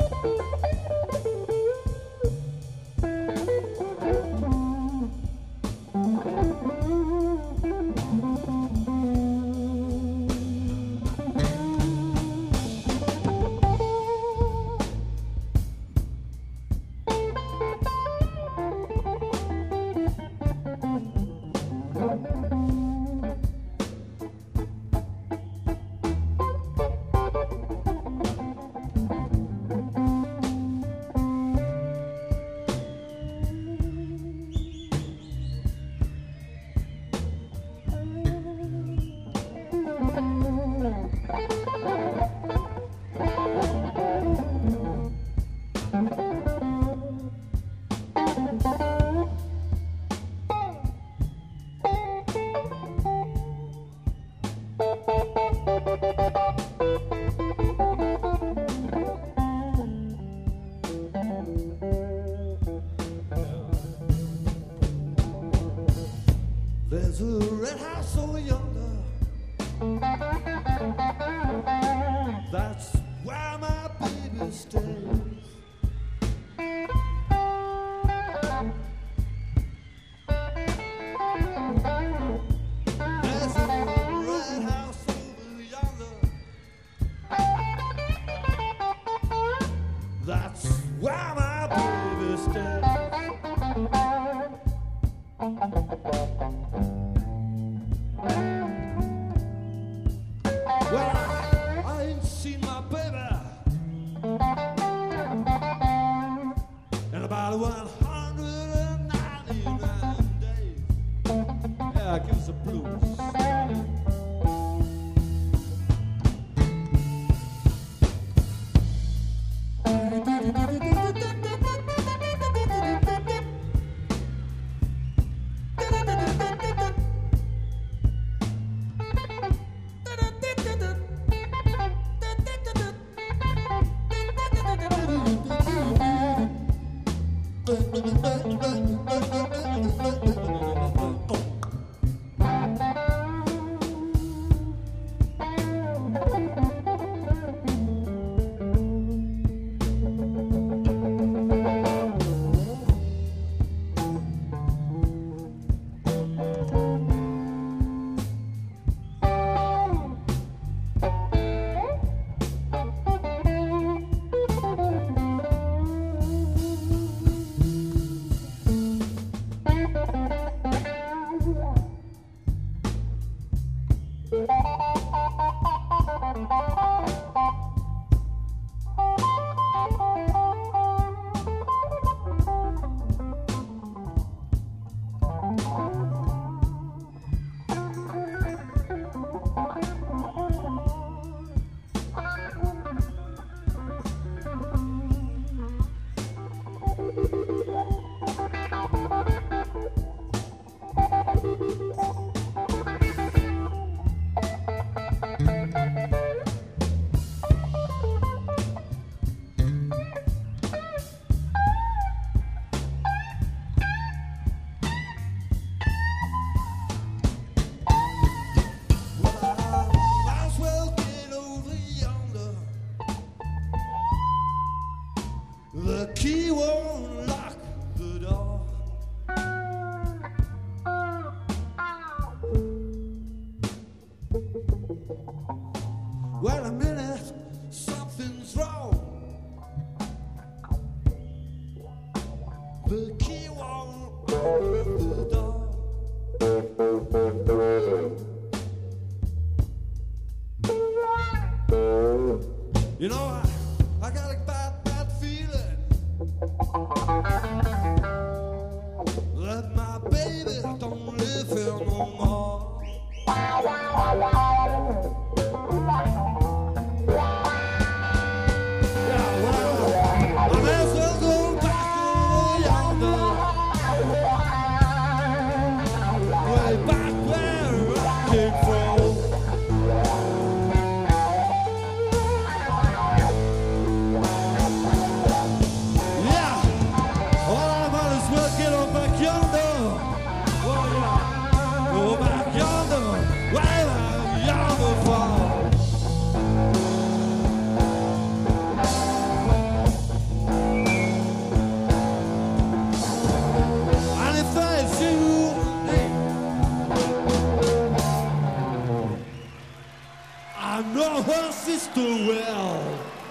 There's a red house over yonder. That's where my baby stays. There's a red house over yonder. That's where my baby stays. Well, I ain't seen my baby in about 199 days. Yeah, give us the blues. The key won't lock the door. Wait a minute, something's wrong. The key won't open the door. You know, I got a bad feeling that my baby don't live here no more. Yeah, well, I may as well go back over yonder. Mr. Well.